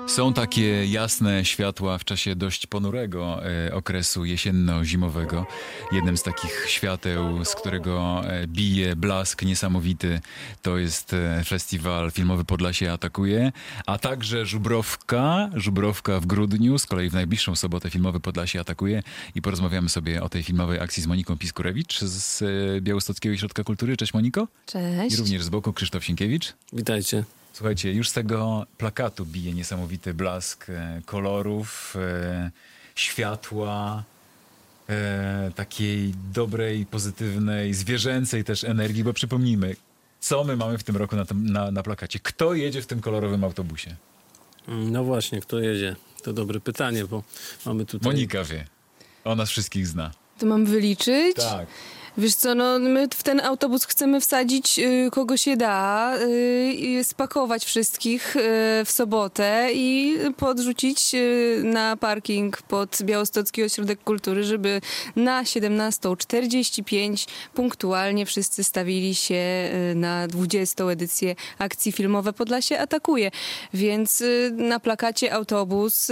Są takie jasne światła w czasie dość ponurego okresu jesienno-zimowego. Jednym z takich świateł, z którego bije blask niesamowity, to jest festiwal filmowy Podlasie Atakuje, a także Żubrowka w grudniu, z kolei w najbliższą sobotę filmowy Podlasie Atakuje i porozmawiamy sobie o tej filmowej akcji z Moniką Piskurewicz z Białostockiego Ośrodka Kultury. Cześć Moniko. Cześć. I również z boku Krzysztof Sienkiewicz. Witajcie. Słuchajcie, już z tego plakatu bije niesamowity blask kolorów, światła, takiej dobrej, pozytywnej, zwierzęcej też energii, bo przypomnijmy, co my mamy w tym roku na plakacie. Kto jedzie w tym kolorowym autobusie? No właśnie, kto jedzie? To dobre pytanie, bo mamy tutaj... Monika wie. Ona nas wszystkich zna. To mam wyliczyć? Tak. Wiesz co, no my w ten autobus chcemy wsadzić kogo się da, spakować wszystkich w sobotę i podrzucić na parking pod Białostocki Ośrodek Kultury, żeby na 17:45 punktualnie wszyscy stawili się na 20. edycję akcji filmowe Podlasie Atakuje. Więc na plakacie autobus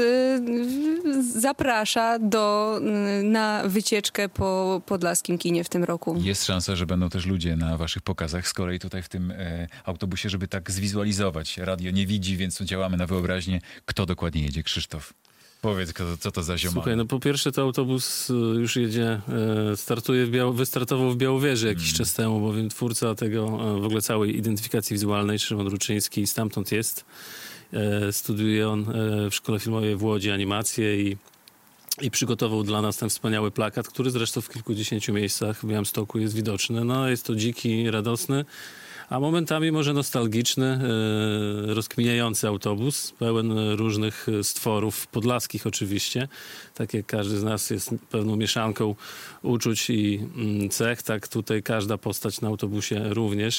zaprasza na wycieczkę po podlaskim kinie w tym roku. Jest szansa, że będą też ludzie na waszych pokazach. Z kolei tutaj w tym autobusie, żeby tak zwizualizować. Radio nie widzi, więc działamy na wyobraźnię. Kto dokładnie jedzie? Krzysztof, powiedz, co to za ziomal. Słuchaj, no po pierwsze to autobus już jedzie, wystartował w Białowieży jakiś czas temu, bowiem twórca tego, w ogóle całej identyfikacji wizualnej, Szymon Ruczyński, stamtąd jest. Studiuje on w Szkole Filmowej w Łodzi animację i przygotował dla nas ten wspaniały plakat, który zresztą w kilkudziesięciu miejscach w Białymstoku jest widoczny. No, jest to dziki, radosny, a momentami może nostalgiczny, rozkminiający autobus, pełen różnych stworów, podlaskich oczywiście. Tak jak każdy z nas jest pewną mieszanką uczuć i cech, tak tutaj każda postać na autobusie również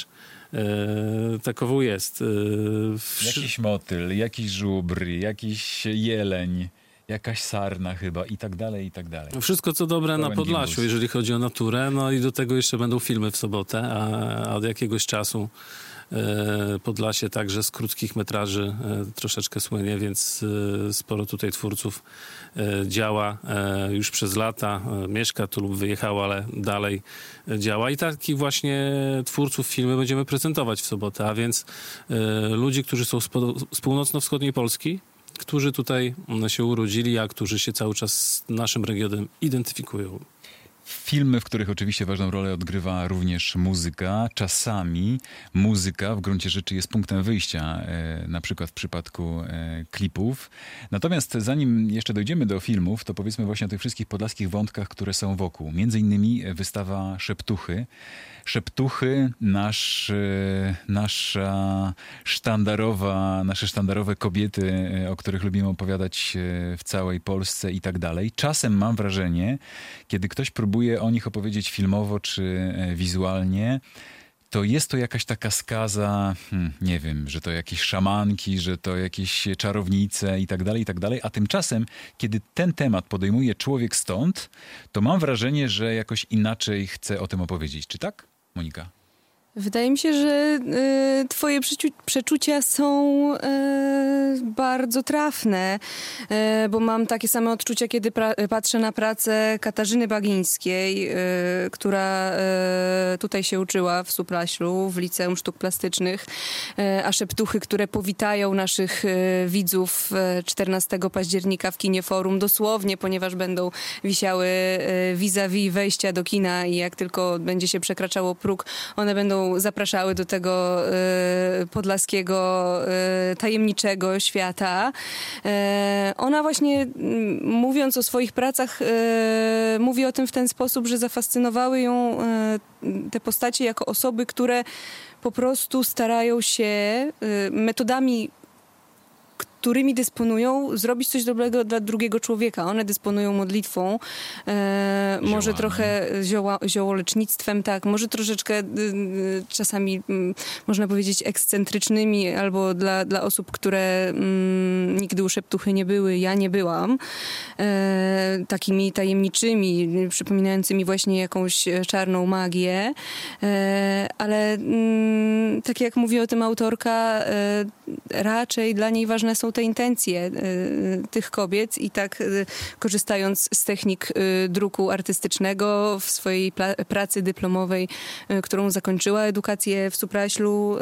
takową jest. Jakiś motyl, jakiś żubr, jakiś jeleń. Jakaś sarna chyba i tak dalej, i tak dalej. Wszystko co dobre Pełen na Podlasiu, gimbus. jeżeli chodzi o naturę. No i do tego jeszcze będą filmy w sobotę, a od jakiegoś czasu Podlasie także z krótkich metraży troszeczkę słynie, więc sporo tutaj twórców działa już przez lata, mieszka tu lub wyjechał, ale dalej działa. I takich właśnie twórców filmy będziemy prezentować w sobotę, a więc ludzi, którzy są z północno-wschodniej Polski, którzy tutaj się urodzili, a którzy się cały czas z naszym regionem identyfikują. Filmy, w których oczywiście ważną rolę odgrywa również muzyka. Czasami muzyka w gruncie rzeczy jest punktem wyjścia, na przykład w przypadku klipów. Natomiast zanim jeszcze dojdziemy do filmów, to powiedzmy właśnie o tych wszystkich podlaskich wątkach, które są wokół. Między innymi wystawa Szeptuchy. Szeptuchy, nasze sztandarowe kobiety, o których lubimy opowiadać w całej Polsce i tak dalej. Czasem mam wrażenie, kiedy ktoś próbuje o nich opowiedzieć filmowo czy wizualnie, to jest to jakaś taka skaza, nie wiem, że to jakieś szamanki, że to jakieś czarownice i tak dalej, a tymczasem, kiedy ten temat podejmuje człowiek stąd, to mam wrażenie, że jakoś inaczej chce o tym opowiedzieć. Czy tak, Monika? Wydaje mi się, że twoje przeczucia są bardzo trafne, bo mam takie same odczucia, kiedy patrzę na pracę Katarzyny Bagińskiej, która tutaj się uczyła w Supraślu, w Liceum Sztuk Plastycznych, a Szeptuchy, które powitają naszych widzów 14 października w kinie Forum, dosłownie, ponieważ będą wisiały vis-a-vis wejścia do kina i jak tylko będzie się przekraczało próg, one będą zapraszały do tego podlaskiego, tajemniczego świata. Ona właśnie, mówiąc o swoich pracach, mówi o tym w ten sposób, że zafascynowały ją te postacie jako osoby, które po prostu starają się metodami, którymi dysponują, zrobić coś dobrego dla drugiego człowieka. One dysponują modlitwą, może trochę ziołolecznictwem, tak, może troszeczkę czasami, można powiedzieć, ekscentrycznymi, albo dla osób, które nigdy u Szeptuchy nie były, ja nie byłam, takimi tajemniczymi, przypominającymi właśnie jakąś czarną magię, ale tak jak mówi o tym autorka, raczej dla niej ważne są są te intencje tych kobiet i tak korzystając z technik druku artystycznego w swojej pracy dyplomowej, którą zakończyła edukację w Supraślu,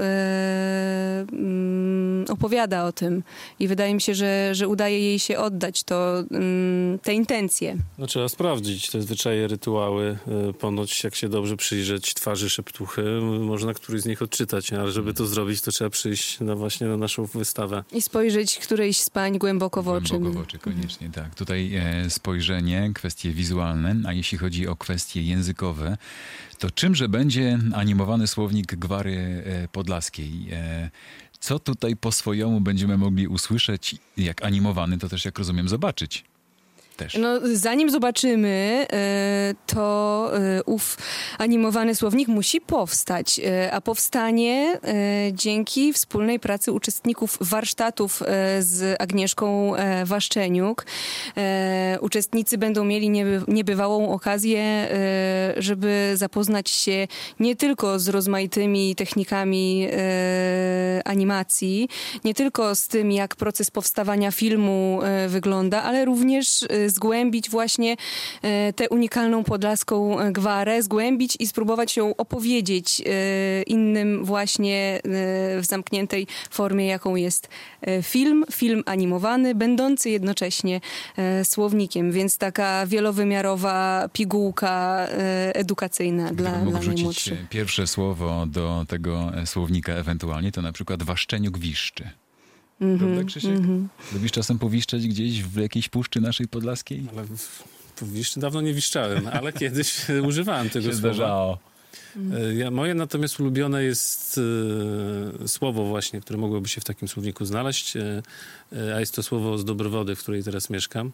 opowiada o tym i wydaje mi się, że udaje jej się oddać te intencje. No trzeba sprawdzić te zwyczaje, rytuały. Ponoć jak się dobrze przyjrzeć twarzy Szeptuchy, można któryś z nich odczytać, ale żeby to zrobić, to trzeba przyjść właśnie na naszą wystawę. I spojrzeć którejś z pań głęboko w oczy. Głęboko w oczy, koniecznie, tak. Tutaj spojrzenie, kwestie wizualne, a jeśli chodzi o kwestie językowe, to czymże będzie animowany słownik Gwary Podlaskiej? Co tutaj po swojemu będziemy mogli usłyszeć, jak animowany, to też, jak rozumiem, zobaczyć? Też. No, zanim zobaczymy, to ów animowany słownik musi powstać, a powstanie dzięki wspólnej pracy uczestników warsztatów z Agnieszką Waszczeniuk. Uczestnicy będą mieli niebywałą okazję, żeby zapoznać się nie tylko z rozmaitymi technikami animacji, nie tylko z tym, jak proces powstawania filmu wygląda, ale również zgłębić właśnie tę unikalną podlaską gwarę, zgłębić i spróbować ją opowiedzieć innym właśnie w zamkniętej formie, jaką jest film animowany, będący jednocześnie słownikiem, więc taka wielowymiarowa pigułka edukacyjna dla najmłodszych. Pierwsze słowo do tego słownika ewentualnie to na przykład Waszczeniuk wiszczy. Prawda, Krzysiek? Lubisz czasem powiszczeć gdzieś w jakiejś puszczy naszej podlaskiej? Ale dawno nie wiszczałem, ale kiedyś używałem tego słowa. Zdarzało. Moje natomiast ulubione jest słowo właśnie, które mogłoby się w takim słowniku znaleźć, a jest to słowo z Dobrowody, w której teraz mieszkam.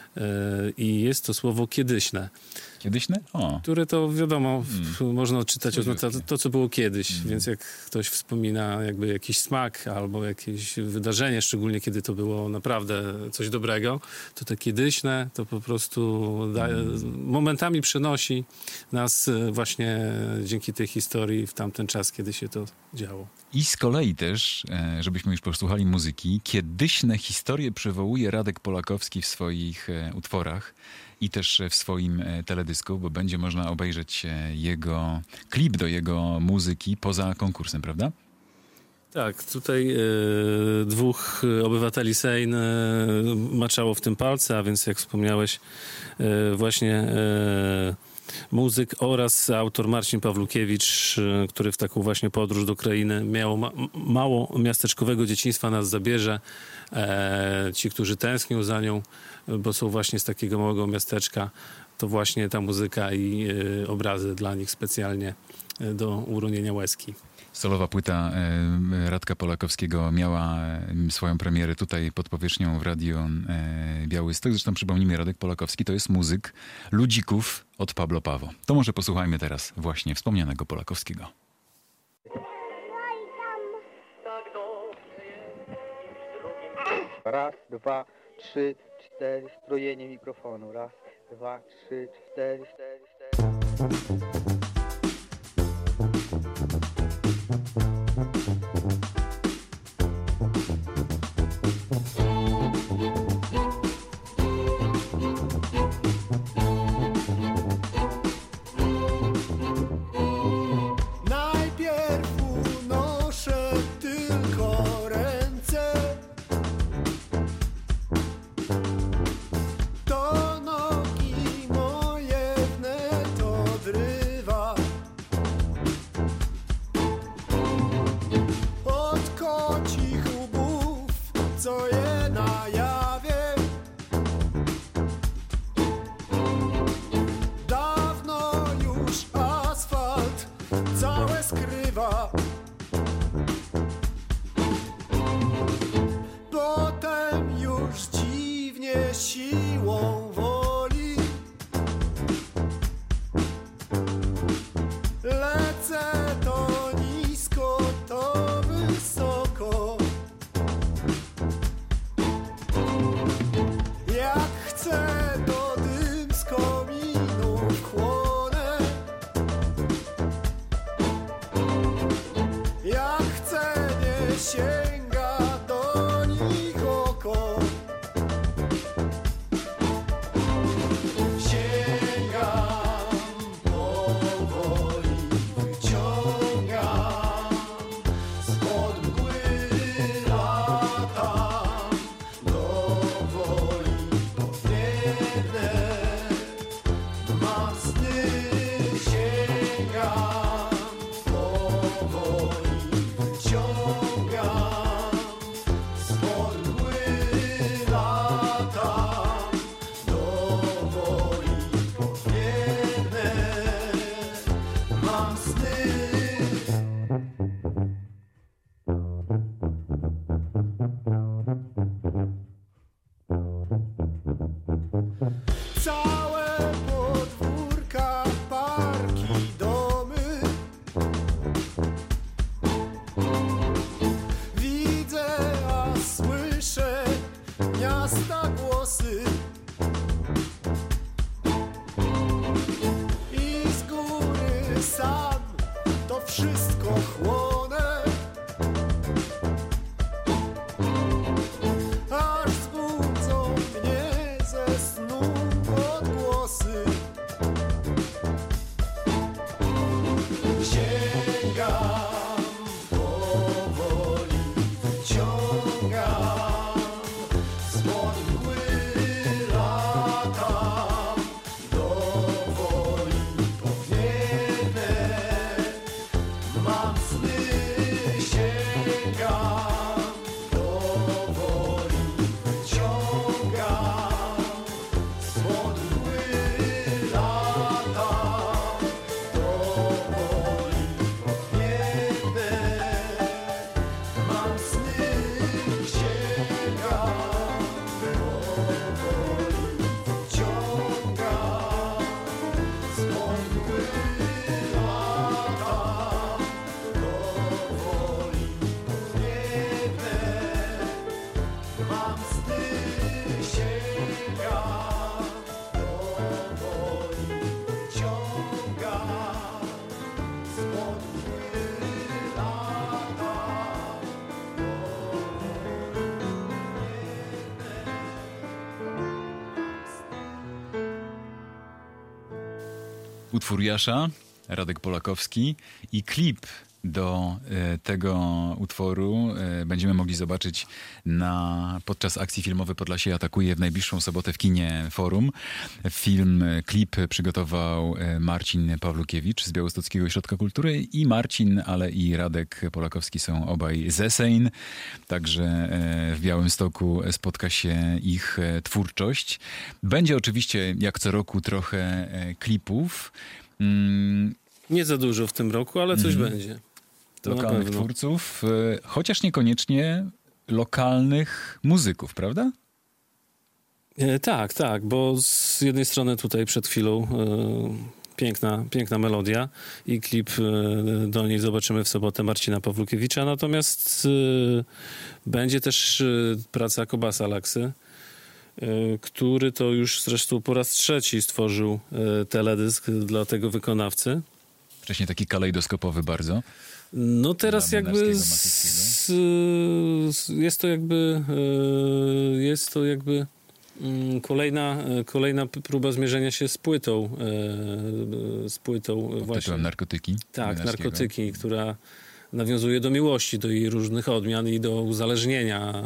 I jest to słowo kiedyśne. Kiedyśne? O. Które to wiadomo, można odczytać oznacza to, co było kiedyś. Więc jak ktoś wspomina jakby jakiś smak albo jakieś wydarzenie, szczególnie kiedy to było naprawdę coś dobrego, to te kiedyśne to po prostu momentami przenosi nas właśnie dzięki tej historii w tamten czas, kiedy się to działo. I z kolei też, żebyśmy już posłuchali muzyki, kiedyśne historie przywołuje Radek Polakowski w swoich utworach i też w swoim teledysku, bo będzie można obejrzeć jego klip do jego muzyki poza konkursem, prawda? Tak, tutaj dwóch obywateli Sejn maczało w tym palce, a więc jak wspomniałeś właśnie muzyk oraz autor Marcin Pawlukiewicz, który w taką właśnie podróż do krainy mało miasteczkowego dzieciństwa nas zabierze. Ci, którzy tęsknią za nią, bo są właśnie z takiego małego miasteczka, to właśnie ta muzyka i obrazy dla nich specjalnie do uronienia łezki. Solowa płyta Radka Polakowskiego miała swoją premierę tutaj pod powierzchnią w Radio Białystok. Zresztą przypomnijmy, Radek Polakowski to jest muzyk Ludzików od Pablo Pawo. To może posłuchajmy teraz właśnie wspomnianego Polakowskiego. Raz, dwa, trzy, cztery, strojenie mikrofonu. Raz, dwa, trzy, cztery, cztery, cztery. Potem już dziwnie siłą woli lecę to nisko, to wysoko. Jak chcę, to dym z kominu chłonę. Jak chcę, nie sięga do nikogo. miasta głosy i z góry sam to wszystko chłonę, aż zbudzą mnie ze snu odgłosy. Sięgam powoli, wyciągam spod mgły, latam do woli powiewne. Mam sny, sięgam powoli, wyciągam spod mgły, latam do woli powiewne. Mam sny, sięgam powoli, wyciągam spod mgły, latam do woli powiewne. Mam sny, sięgam powoli, wyciągam spod mgły, latam Utwór Jasza, Radek Polakowski i klip do tego utworu będziemy mogli zobaczyć podczas akcji filmowej Podlasie atakuje w najbliższą sobotę w kinie Forum. Klip przygotował Marcin Pawlukiewicz z Białostockiego Ośrodka Kultury i Marcin, ale i Radek Polakowski są obaj z Esein, także w Białymstoku spotka się ich twórczość. Będzie oczywiście jak co roku trochę klipów. Nie za dużo w tym roku, ale coś będzie. To Lokalnych twórców, chociaż niekoniecznie lokalnych muzyków, prawda? Tak, bo z jednej strony tutaj przed chwilą piękna melodia i klip do niej zobaczymy w sobotę Marcina Pawlukiewicza, natomiast będzie też praca Kobasa Laksy, który to już zresztą po raz trzeci stworzył teledysk dla tego wykonawcy. Wcześniej taki kalejdoskopowy bardzo. No teraz jakby jest to jakby kolejna próba zmierzenia się z płytą Pod właśnie. tytułem Narkotyki. Tak, Narkotyki, która nawiązuje do miłości, do jej różnych odmian i do uzależnienia,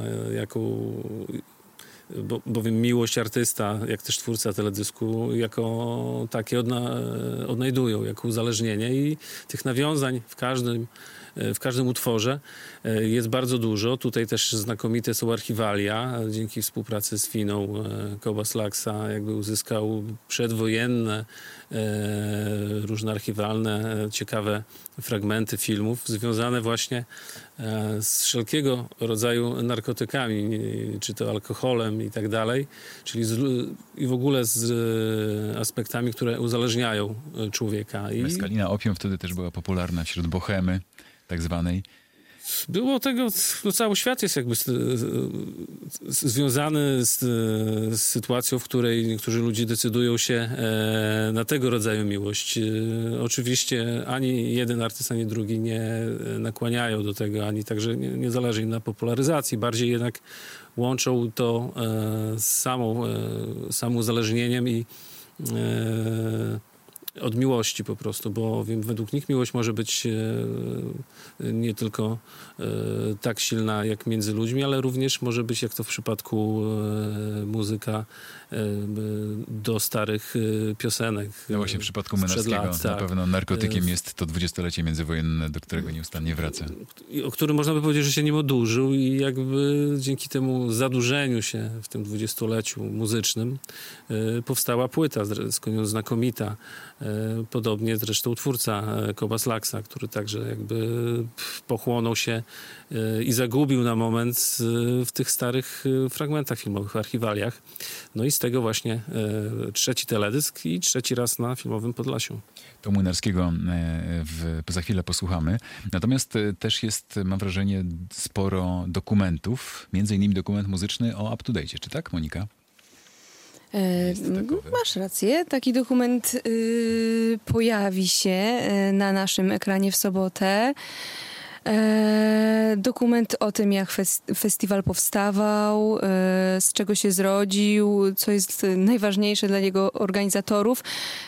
bowiem miłość artysta, jak też twórca teledysku, jako takie odnajdują, jako uzależnienie i tych nawiązań w każdym utworze jest bardzo dużo. Tutaj też znakomite są archiwalia. Dzięki współpracy z Finą Kobas Laksa jakby uzyskał przedwojenne, różne archiwalne, ciekawe fragmenty filmów związane właśnie z wszelkiego rodzaju narkotykami, czy to alkoholem i tak dalej, czyli i w ogóle z aspektami, które uzależniają człowieka. Meskalina, opium wtedy też była popularna wśród bohemy tak zwanej. Było tego, cały świat jest jakby związany z sytuacją, w której niektórzy ludzie decydują się na tego rodzaju miłość. Oczywiście ani jeden artysta, ani drugi nie nakłaniają do tego, ani także nie zależy im na popularyzacji. Bardziej jednak łączą to z samym uzależnieniem i od miłości po prostu, bo według nich miłość może być nie tylko tak silna jak między ludźmi, ale również może być, jak to w przypadku muzyka, do starych piosenek. No właśnie w przypadku Menackiego na pewno narkotykiem jest to 20-lecie międzywojenne, do którego nieustannie wraca. O którym można by powiedzieć, że się nim odurzył i jakby dzięki temu zadurzeniu się w tym 20-leciu muzycznym powstała płyta, skądinąd znakomita, Podobnie zresztą twórca Cobus Laxa, który także jakby pochłonął się i zagubił na moment w tych starych fragmentach filmowych, archiwaliach. No i z tego właśnie trzeci teledysk i trzeci raz na Filmowym Podlasiu. To Młynarskiego za chwilę posłuchamy. Natomiast też jest, mam wrażenie, sporo dokumentów, między innymi dokument muzyczny o Up to Date, czy tak, Monika? Masz rację. Taki dokument pojawi się na naszym ekranie w sobotę. Dokument o tym, jak festiwal powstawał, z czego się zrodził, co jest najważniejsze dla jego organizatorów.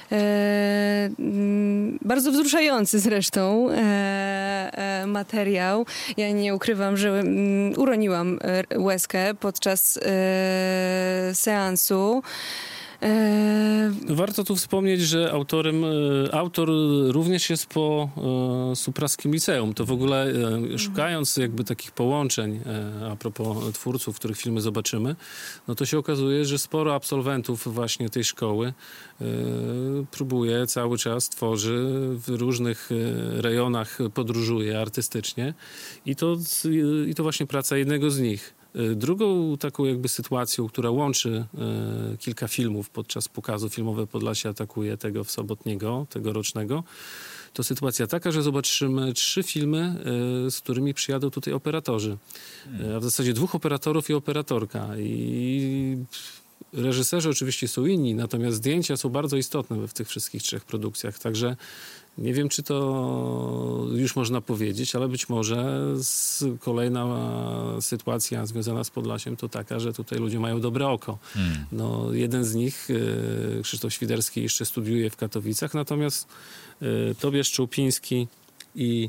Bardzo wzruszający zresztą materiał. Ja nie ukrywam, że uroniłam łezkę podczas seansu. Warto tu wspomnieć, że autor również jest po Supraskim Liceum. To w ogóle szukając jakby takich połączeń a propos twórców, których filmy zobaczymy, no to się okazuje, że sporo absolwentów właśnie tej szkoły próbuje cały czas, tworzy w różnych rejonach, podróżuje artystycznie i to właśnie praca jednego z nich. Drugą taką jakby sytuacją, która łączy kilka filmów podczas pokazu Filmowe Podlasie atakuje tego sobotniego, tegorocznego, to sytuacja taka, że zobaczymy 3 filmy, z którymi przyjadą tutaj operatorzy. A w zasadzie 2 operatorów i operatorka. I reżyserzy oczywiście są inni, natomiast zdjęcia są bardzo istotne w tych wszystkich 3 produkcjach. Także nie wiem, czy to już można powiedzieć, ale być może kolejna sytuacja związana z Podlasiem to taka, że tutaj ludzie mają dobre oko. No, jeden z nich, Krzysztof Świderski, jeszcze studiuje w Katowicach, natomiast Tobiasz Czołpiński i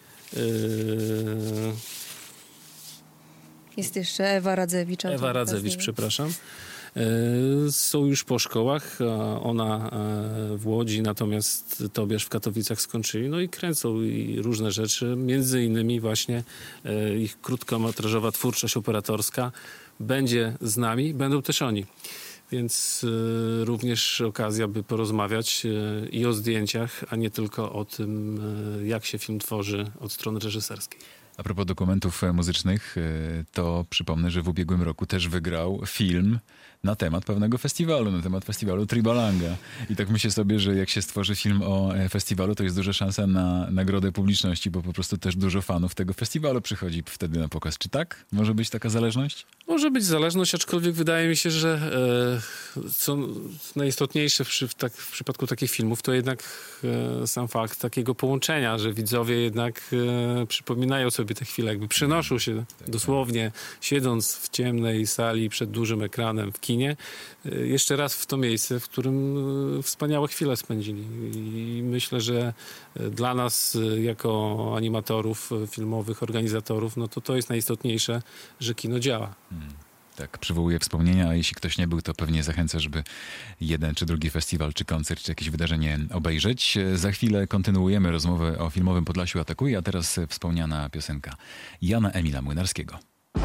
jest jeszcze Ewa Radzewicz. Przepraszam. Są już po szkołach, ona w Łodzi, natomiast Tobiasz w Katowicach skończyli, no i kręcą i różne rzeczy, między innymi właśnie ich krótkometrażowa twórczość operatorska będzie z nami, będą też oni. Więc również okazja, by porozmawiać i o zdjęciach, a nie tylko o tym, jak się film tworzy od strony reżyserskiej. A propos dokumentów muzycznych, to przypomnę, że w ubiegłym roku też wygrał film na temat pewnego festiwalu, na temat festiwalu Tribalanga. I tak myślę sobie, że jak się stworzy film o festiwalu, to jest duża szansa na nagrodę publiczności, bo po prostu też dużo fanów tego festiwalu przychodzi wtedy na pokaz. Czy tak? Może być taka zależność? Może być zależność, aczkolwiek wydaje mi się, że co najistotniejsze w przypadku takich filmów, to jednak sam fakt takiego połączenia, że widzowie jednak przypominają sobie te chwile, jakby przenoszą się dosłownie, siedząc w ciemnej sali przed dużym ekranem w kinie, jeszcze raz w to miejsce, w którym wspaniałe chwile spędzili. I myślę, że dla nas jako animatorów filmowych, organizatorów, no to jest najistotniejsze, że kino działa. Tak, przywołuję wspomnienia, a jeśli ktoś nie był, to pewnie zachęcę, żeby jeden czy drugi festiwal, czy koncert, czy jakieś wydarzenie obejrzeć. Za chwilę kontynuujemy rozmowę o Filmowym Podlasiu Atakuje, a teraz wspomniana piosenka Jana Emila Młynarskiego.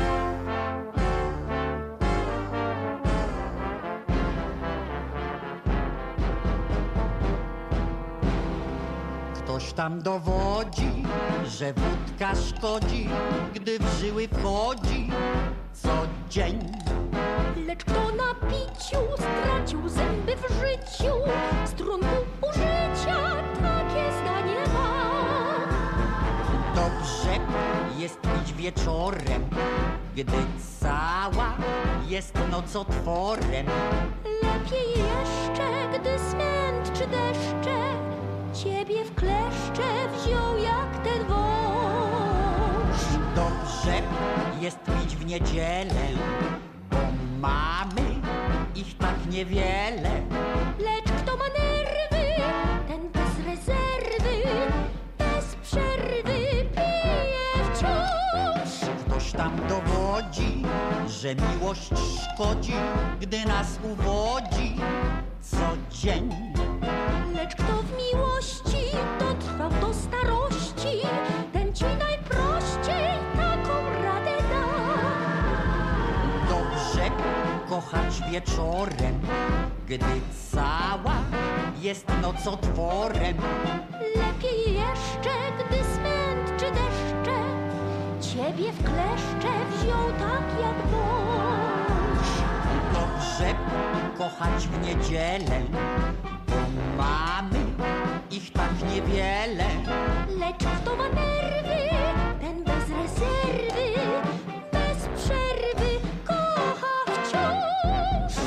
Ktoś tam dowodzi, że wódka szkodzi, gdy w żyły wchodzi co dzień. Lecz kto na piciu stracił zęby w życiu, z trunku użycia takie zdanie ma. Dobrze jest pić wieczorem, gdy cała jest nocotworem. Lepiej jeszcze, gdy smętczy deszcze ciebie w kleszcze wziął jak ten wąż. Dobrze jest pić w niedzielę, bo mamy ich tak niewiele. Lecz kto ma nerwy, ten bez rezerwy, bez przerwy pije wciąż. Ktoś tam dowodzi, że miłość szkodzi, gdy nas uwodzi co dzień. Lecz kto w miłości dotrwał do starości, ten ci najprościej taką radę da. Dobrze kochać wieczorem, gdy cała jest nocotworem. Lepiej jeszcze, gdy smętczy deszcze ciebie w kleszcze wziął tak jak wąż. Dobrze kochać w niedzielę, bo mamy ich tak niewiele. Lecz kto ma nerwy, ten bez rezerwy, bez przerwy kocha wciąż.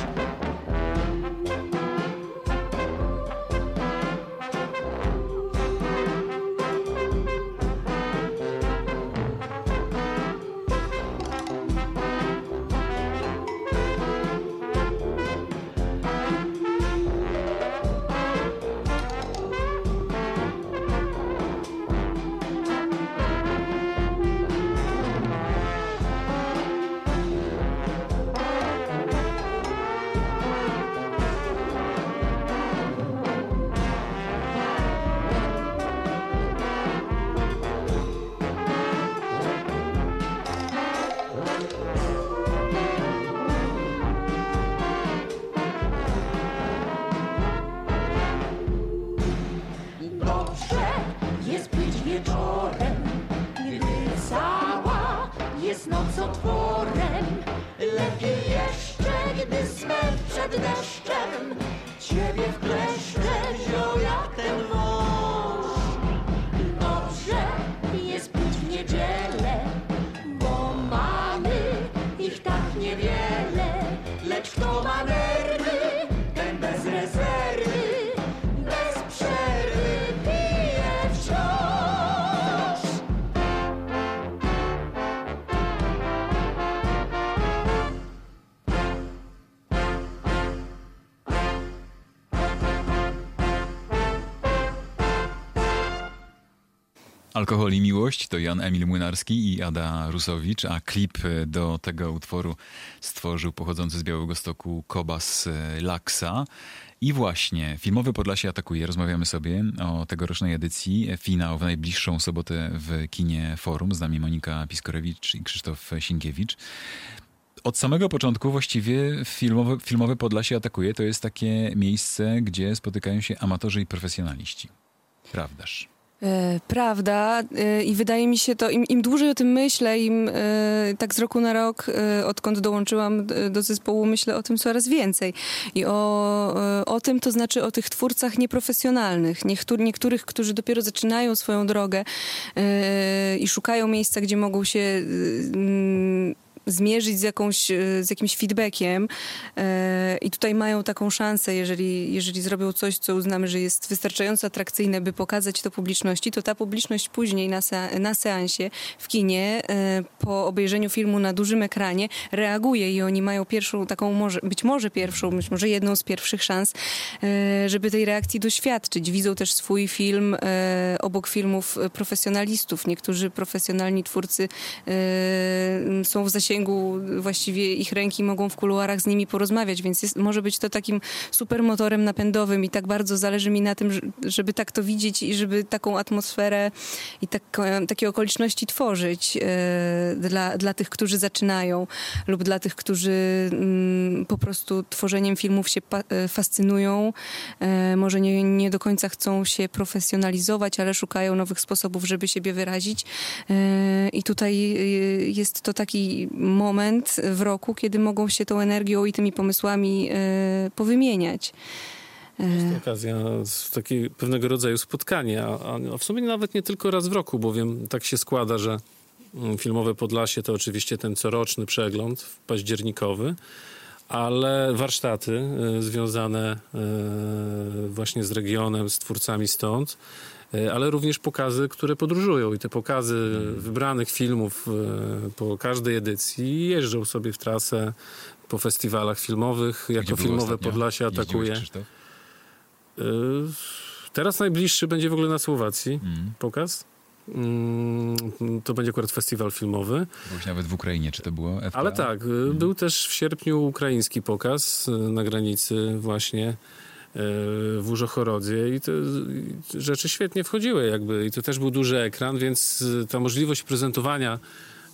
Dobrze jest być wieczorem, gdy cała jest nocotworem. Lepiej jeszcze, gdy smęt przed deszczem ciebie w kleszcze wziął jak ten wąż. Dobrze jest pić w niedzielę, bo mamy ich tak niewiele. Lecz kto ma nerwy, ten bez rezerwy, bez przerwy pije wciąż. Alkohol i miłość to Jan Emil Młynarski i Ada Rusowicz, a klip do tego utworu stworzył pochodzący z Białegostoku Kobas Laksa. I właśnie, Filmowe Podlasie atakuje. Rozmawiamy sobie o tegorocznej edycji. Finał w najbliższą sobotę w kinie Forum. Z nami Monika Piskorewicz i Krzysztof Sienkiewicz. Od samego początku właściwie Filmowe Podlasie atakuje. To jest takie miejsce, gdzie spotykają się amatorzy i profesjonaliści. Prawdaż? Prawda i wydaje mi się to, im dłużej o tym myślę, im tak z roku na rok, odkąd dołączyłam do zespołu, myślę o tym coraz więcej. I o tym, to znaczy o tych twórcach nieprofesjonalnych, niektórych, którzy dopiero zaczynają swoją drogę i szukają miejsca, gdzie mogą się zmierzyć z jakimś feedbackiem i tutaj mają taką szansę, jeżeli zrobią coś, co uznamy, że jest wystarczająco atrakcyjne, by pokazać to publiczności, to ta publiczność później na seansie w kinie po obejrzeniu filmu na dużym ekranie reaguje i oni mają pierwszą taką, być może jedną z pierwszych szans, żeby tej reakcji doświadczyć. Widzą też swój film obok filmów profesjonalistów. Niektórzy profesjonalni twórcy są w zasięgu, właściwie ich ręki mogą w kuluarach z nimi porozmawiać, więc może być to takim super motorem napędowym i tak bardzo zależy mi na tym, żeby tak to widzieć i żeby taką atmosferę i takie okoliczności tworzyć dla tych, którzy zaczynają lub dla tych, którzy po prostu tworzeniem filmów się fascynują. Może nie do końca chcą się profesjonalizować, ale szukają nowych sposobów, żeby siebie wyrazić. I tutaj jest to taki moment w roku, kiedy mogą się tą energią i tymi pomysłami powymieniać. Jest to okazja, takie pewnego rodzaju spotkanie, a w sumie nawet nie tylko raz w roku, bowiem tak się składa, że Filmowe Podlasie to oczywiście ten coroczny przegląd październikowy, ale warsztaty związane właśnie z regionem, z twórcami stąd, ale również pokazy, które podróżują i te pokazy wybranych filmów po każdej edycji jeżdżą sobie w trasę po festiwalach filmowych. Jako Filmowe Podlasie atakuje. Teraz najbliższy będzie w ogóle na Słowacji pokaz. To będzie akurat festiwal filmowy. Byłeś nawet w Ukrainie, czy to było FPA? Ale tak, był też w sierpniu ukraiński pokaz na granicy właśnie w Użochorodzie i te rzeczy świetnie wchodziły jakby i to też był duży ekran, więc ta możliwość prezentowania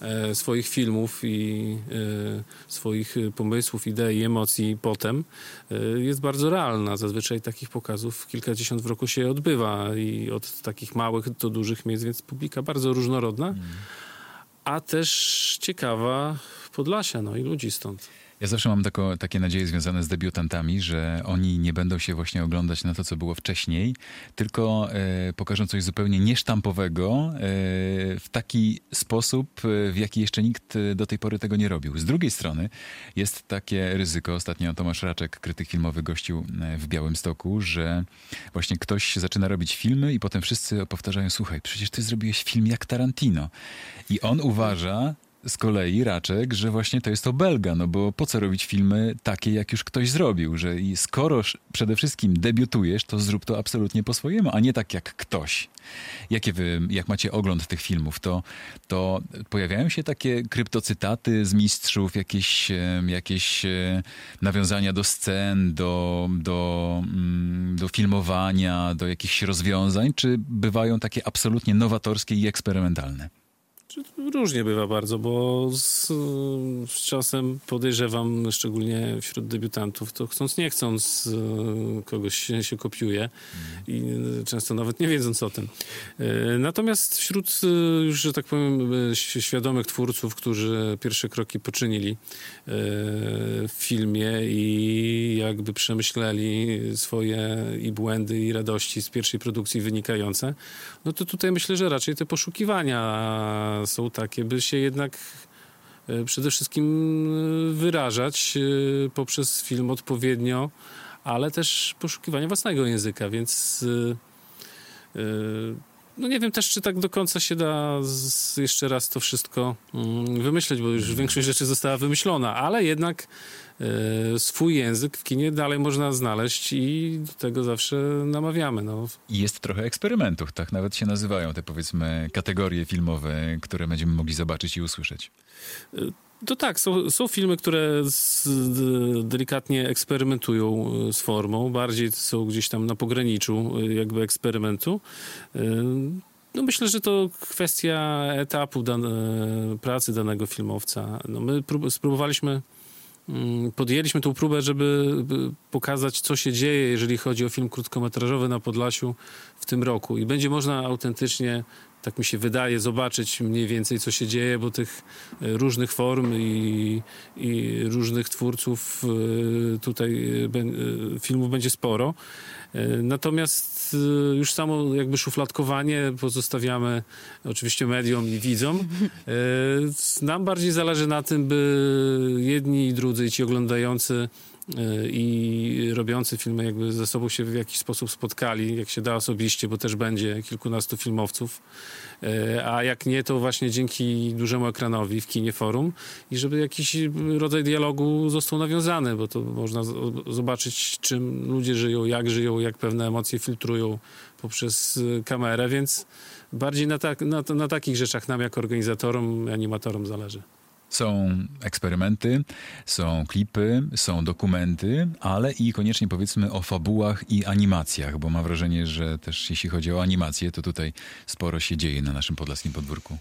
swoich filmów i swoich pomysłów, idei, emocji potem jest bardzo realna. Zazwyczaj takich pokazów kilkadziesiąt w roku się odbywa i od takich małych do dużych miejsc, więc publika bardzo różnorodna, a też ciekawa Podlasia, no i ludzi stąd. Ja zawsze mam takie nadzieje związane z debiutantami, że oni nie będą się właśnie oglądać na to, co było wcześniej, tylko pokażą coś zupełnie niesztampowego w taki sposób, w jaki jeszcze nikt do tej pory tego nie robił. Z drugiej strony jest takie ryzyko, ostatnio Tomasz Raczek, krytyk filmowy, gościł w Białymstoku, że właśnie ktoś zaczyna robić filmy i potem wszyscy powtarzają, słuchaj, przecież ty zrobiłeś film jak Tarantino. I on uważa, z kolei Raczek, że właśnie to jest obelga, no bo po co robić filmy takie, jak już ktoś zrobił, że i skoro przede wszystkim debiutujesz, to zrób to absolutnie po swojemu, a nie tak jak ktoś. Jak macie ogląd tych filmów, to pojawiają się takie kryptocytaty z mistrzów, jakieś nawiązania do scen, do filmowania, do jakichś rozwiązań, czy bywają takie absolutnie nowatorskie i eksperymentalne? Różnie bywa bardzo, bo z czasem podejrzewam, szczególnie wśród debiutantów, to chcąc nie chcąc kogoś się kopiuje i często nawet nie wiedząc o tym. Natomiast wśród już, że tak powiem, świadomych twórców, którzy pierwsze kroki poczynili w filmie i jakby przemyśleli swoje i błędy, i radości z pierwszej produkcji wynikające, no to tutaj myślę, że raczej te poszukiwania są takie, by się jednak przede wszystkim wyrażać poprzez film odpowiednio, ale też poszukiwanie własnego języka, więc no nie wiem też, czy tak do końca się da jeszcze raz to wszystko wymyśleć, bo już większość rzeczy została wymyślona, ale jednak swój język w kinie dalej można znaleźć i do tego zawsze namawiamy. No. I jest trochę eksperymentów, tak nawet się nazywają te, powiedzmy, kategorie filmowe, które będziemy mogli zobaczyć i usłyszeć. To tak, są filmy, które delikatnie eksperymentują z formą, bardziej są gdzieś tam na pograniczu jakby eksperymentu. No myślę, że to kwestia etapu pracy danego filmowca. No my podjęliśmy tą próbę, żeby pokazać, co się dzieje, jeżeli chodzi o film krótkometrażowy na Podlasiu w tym roku. I będzie można autentycznie, tak mi się wydaje, zobaczyć mniej więcej, co się dzieje, bo tych różnych form i różnych twórców tutaj filmów będzie sporo. Natomiast już samo jakby szufladkowanie pozostawiamy oczywiście mediom i widzom. Nam bardziej zależy na tym, by jedni i drudzy, i ci oglądający i robiący filmy jakby ze sobą się w jakiś sposób spotkali, jak się da osobiście, bo też będzie kilkunastu filmowców, a jak nie, to właśnie dzięki dużemu ekranowi w kinie Forum i żeby jakiś rodzaj dialogu został nawiązany, bo to można zobaczyć, czym ludzie żyją, jak pewne emocje filtrują poprzez kamerę, więc bardziej na takich rzeczach nam jako organizatorom, animatorom zależy. Są eksperymenty, są klipy, są dokumenty, ale i koniecznie powiedzmy o fabułach i animacjach, bo mam wrażenie, że też jeśli chodzi o animację, to tutaj sporo się dzieje na naszym podlaskim podwórku.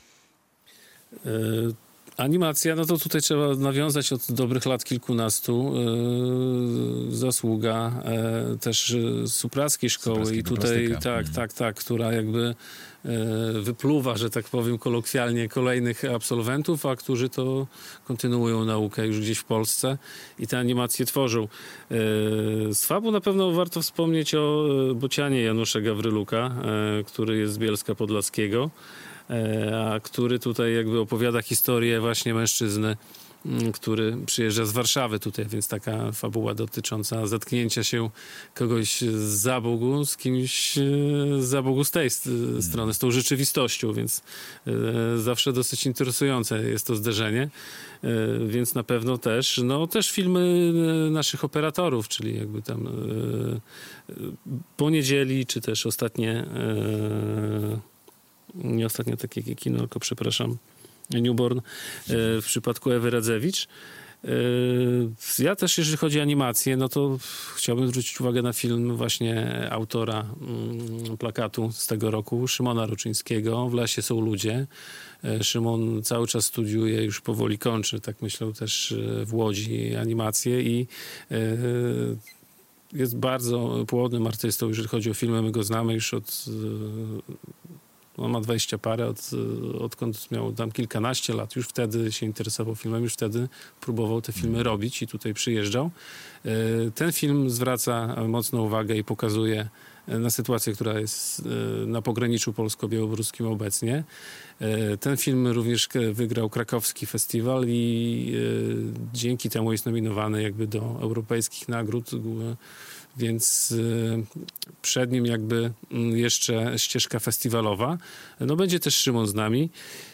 Animacja, no to tutaj trzeba nawiązać od dobrych lat kilkunastu. Zasługa też Suprackiej Szkoły i tutaj tak, która jakby wypluwa, że tak powiem kolokwialnie, kolejnych absolwentów, a którzy to kontynuują naukę już gdzieś w Polsce i te animacje tworzą. Z fabu na pewno warto wspomnieć o Bocianie Janusza Gawryluka, który jest z Bielska Podlaskiego, a który tutaj jakby opowiada historię właśnie mężczyzny, który przyjeżdża z Warszawy tutaj, więc taka fabuła dotycząca zetknięcia się kogoś z Zabogu z kimś z Zabogu z tej strony, z tą rzeczywistością, więc zawsze dosyć interesujące jest to zderzenie, więc na pewno też filmy naszych operatorów, czyli jakby tam Poniedzieli, czy też nie ostatnie takie kino, tylko przepraszam, Newborn w przypadku Ewy Radzewicz. Ja też, jeżeli chodzi o animację, no to chciałbym zwrócić uwagę na film właśnie autora plakatu z tego roku, Szymona Ruczyńskiego, W lesie są ludzie. Szymon cały czas studiuje, już powoli kończy, tak myślę, też w Łodzi animację i jest bardzo płodnym artystą, jeżeli chodzi o filmy. My go znamy już on ma 20 parę, odkąd miał tam kilkanaście lat. Już wtedy się interesował filmem, już wtedy próbował te filmy robić i tutaj przyjeżdżał. Ten film zwraca mocną uwagę i pokazuje na sytuację, która jest na pograniczu polsko-białoruskim obecnie. Ten film również wygrał krakowski festiwal i dzięki temu jest nominowany jakby do europejskich nagród, więc przed nim jakby jeszcze ścieżka festiwalowa. No będzie też Szymon z nami,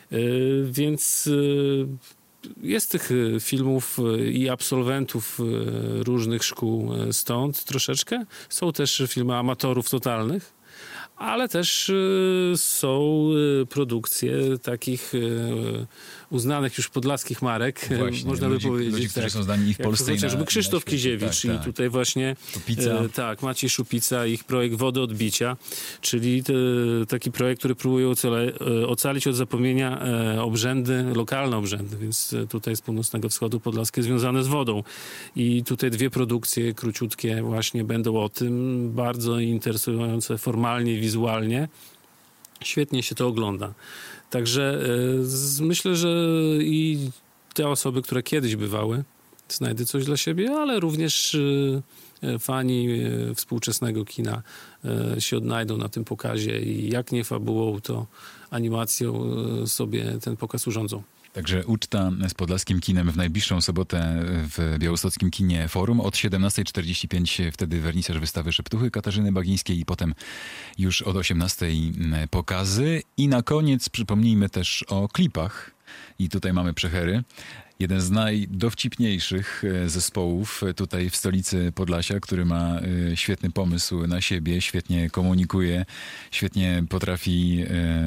więc jest tych filmów i absolwentów różnych szkół stąd troszeczkę. Są też filmy amatorów totalnych, ale też są produkcje takich uznanych już podlaskich marek, Właśnie, można by powiedzieć. Ludzi, którzy są znani i w Polsce, chociażby i Krzysztof na świecie. Kiziewicz Tak. i tutaj właśnie Maciej Szupica, ich projekt Wody od bicia, czyli taki projekt, który próbuje ocalić od zapomnienia lokalne obrzędy, więc tutaj z północnego wschodu podlaskie związane z wodą. I tutaj dwie produkcje króciutkie właśnie będą o tym, bardzo interesujące formalnie, wizualnie. Świetnie się to ogląda. Także myślę, że i te osoby, które kiedyś bywały, znajdą coś dla siebie, ale również fani współczesnego kina się odnajdą na tym pokazie i jak nie fabułą, to animacją sobie ten pokaz urządzą. Także uczta z podlaskim kinem w najbliższą sobotę w białostockim kinie Forum od 17:45, wtedy wernisaż wystawy Szeptuchy Katarzyny Bagińskiej i potem już od 18:00 pokazy. I na koniec przypomnijmy też o klipach. I tutaj mamy Przechery. Jeden z najdowcipniejszych zespołów tutaj w stolicy Podlasia, który ma świetny pomysł na siebie, świetnie komunikuje, świetnie potrafi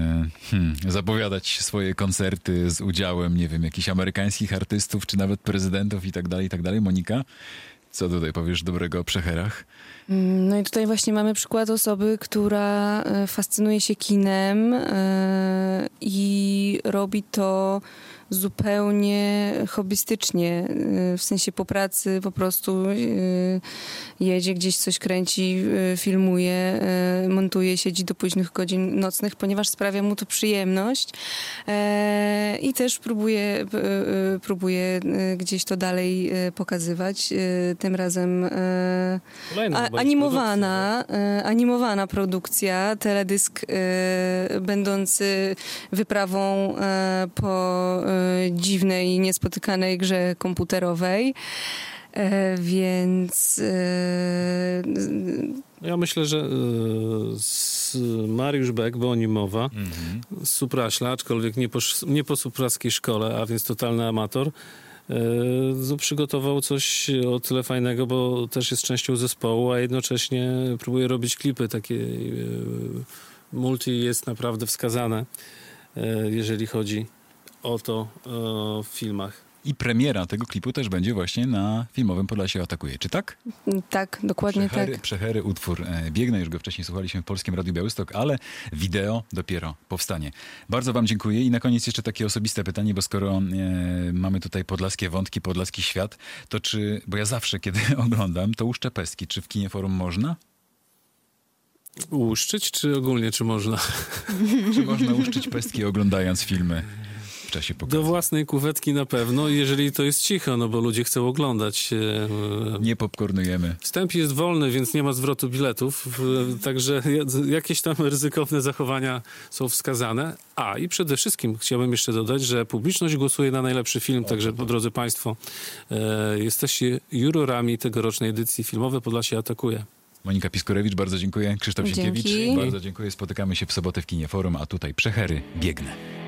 zapowiadać swoje koncerty z udziałem, nie wiem, jakichś amerykańskich artystów, czy nawet prezydentów i tak dalej. Monika, co tutaj powiesz dobrego o Przecherach? No i tutaj właśnie mamy przykład osoby, która fascynuje się kinem i robi to zupełnie hobbystycznie, w sensie po pracy po prostu jedzie gdzieś, coś kręci, filmuje, montuje, siedzi do późnych godzin nocnych, ponieważ sprawia mu to przyjemność i też próbuje gdzieś to dalej pokazywać. Tym razem animowana produkcja, teledysk będący wyprawą po dziwnej, niespotykanej grze komputerowej. Więc ja myślę, że Mariusz Beck, bo o nim mowa, z Supraśla, aczkolwiek nie po supraskiej szkole, a więc totalny amator, przygotował coś o tyle fajnego, bo też jest częścią zespołu, a jednocześnie próbuje robić klipy. Takie multi jest naprawdę wskazane, jeżeli chodzi o to w filmach. I premiera tego klipu też będzie właśnie na filmowym Podlasie Atakuje. Czy tak? Tak, dokładnie tak. Przechery, utwór Biegnę. Już go wcześniej słuchaliśmy w Polskim Radiu Białystok, ale wideo dopiero powstanie. Bardzo wam dziękuję. I na koniec jeszcze takie osobiste pytanie, bo skoro mamy tutaj podlaskie wątki, podlaski świat, to bo ja zawsze, kiedy oglądam, to łuszczę pestki. Czy w kinie Forum można? Łuszczyć, czy ogólnie, czy można? Czy można łuszczyć pestki oglądając filmy w czasie pokazu? Do własnej kuwetki na pewno, jeżeli to jest cicho, no bo ludzie chcą oglądać. Nie popcornujemy. Wstęp jest wolny, więc nie ma zwrotu biletów, także jakieś tam ryzykowne zachowania są wskazane. I przede wszystkim chciałbym jeszcze dodać, że publiczność głosuje na najlepszy film, także drodzy Państwo, jesteście jurorami tegorocznej edycji Filmowe Podlasie Atakuje. Monika Piskorewicz, bardzo dziękuję. Krzysztof Dzięki. Sienkiewicz, bardzo dziękuję. Spotykamy się w sobotę w kinie Forum, a tutaj Przechery, Biegnę.